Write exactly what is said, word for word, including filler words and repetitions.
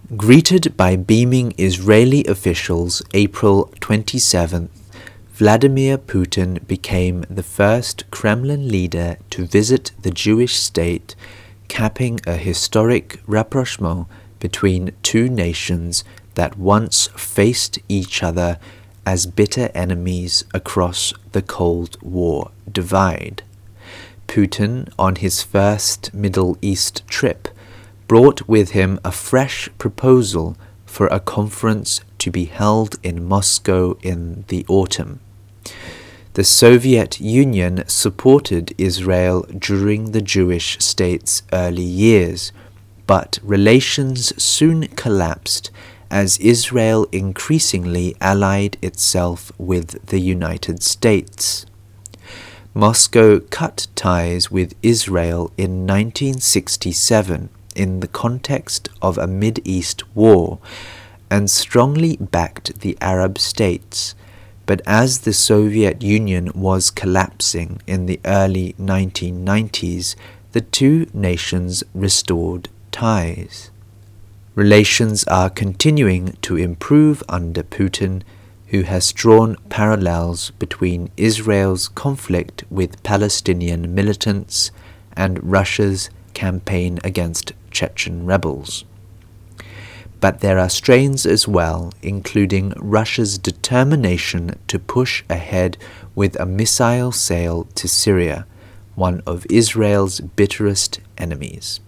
Greeted by beaming Israeli officials April twenty-seventh, Vladimir Putin became the first Kremlin leader to visit the Jewish state, capping a historic rapprochement between two nations that once faced each other as bitter enemies across the Cold War divide. Putin, on his first Middle East trip, brought with him a fresh proposal for a conference to be held in Moscow in the autumn. The Soviet Union supported Israel during the Jewish state's early years, but relations soon collapsed as Israel increasingly allied itself with the United States. Moscow cut ties with Israel in nineteen sixty-seven in the context of a Mid-East war and strongly backed the Arab states, but as the Soviet Union was collapsing in the early nineteen nineties, the two nations restored ties. Relations are continuing to improve under Putin, who has drawn parallels between Israel's conflict with Palestinian militants and Russia's campaign against Chechen rebels. But there are strains as well, including Russia's determination to push ahead with a missile sale to Syria, one of Israel's bitterest enemies.